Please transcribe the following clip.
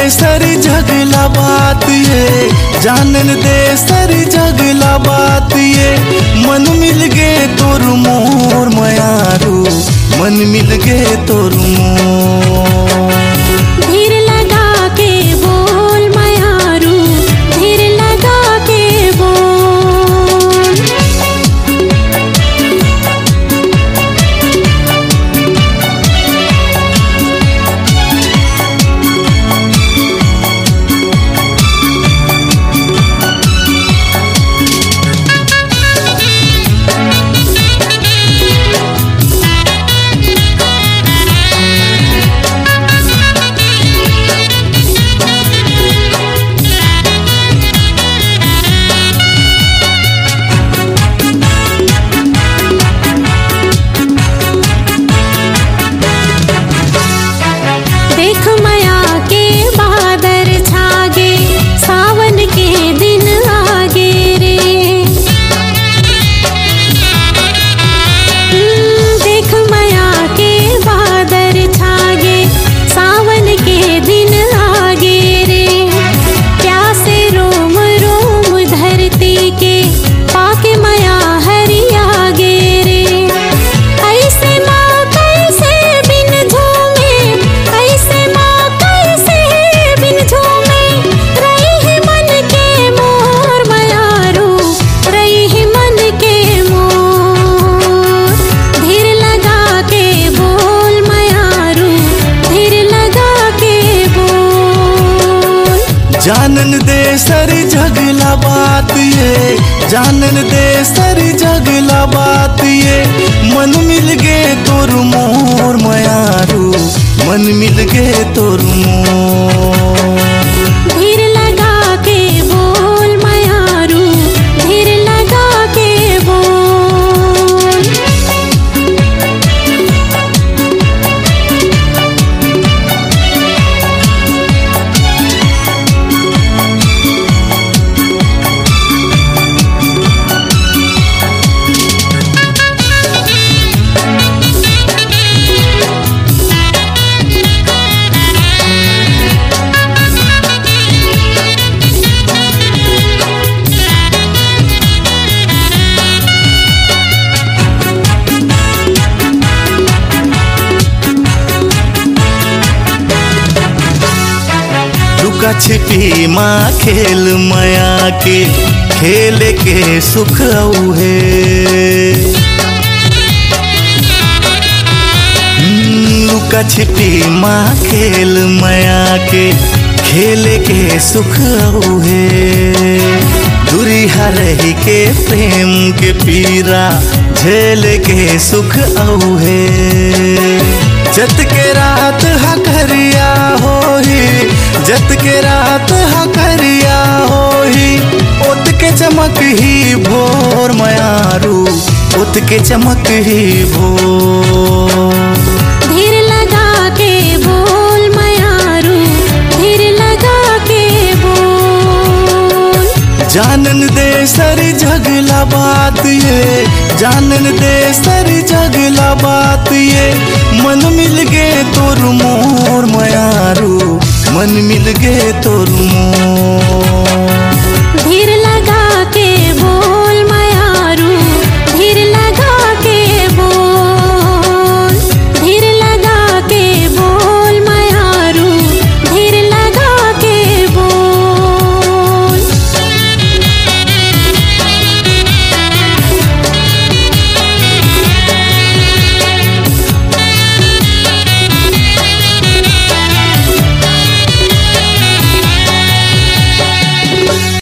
सारी जगला बात ये, जानन दे सारी जगला बात ये। मन मिल गे तोर मोर मयारू, मन मिल गे तोर मोर। धीर लगा के बोल मयारू, धीर लगा के बोल। देख मया के बादर छागे, सावन के दिन आगे रे। देख मया के बादर छागे, सावन के दिन आगे रे। प्यासे रोम रोम धरती के, पाके मया हरिया गे रे। ऐसे माँ कैसे बिन झूमे, ऐसे माँ कैसे बिन झूमे। रही है मन के मोर मयारू, रही है मन के मोर। धीर लगा के बोल मयारू, धीर लगा के बोल। जानन दे सारी जगला बात ये, जानन दे सारी जगला बात ये। मन मिल गे तोर मोर मयारू, मन मिल गे तोर मोर। धीर लगा के बोल मयारू, धीर लगा के बोल। लुका छिपी माँ खेल मया के, खेल के सुख औहे। लुका छिपी माँ खेल मया के, खेल के सुख औहे। दुरिहा रही के प्रेम के पीरा, झेल के सुख औहे। जत के रात हकरिया होही, जत के रात हकरिया होही। ओत के चमक ही भोर मयारू, ओत के चमक ही भोर। धीर लगा के बोल मयारू, धीर लगा के बोल। जानन दे सारी जगला बात ये, जानन दे सारी जगला बात ये। मन मिल गे तोर मोर मयारू, मन मिल गे तोर मोर।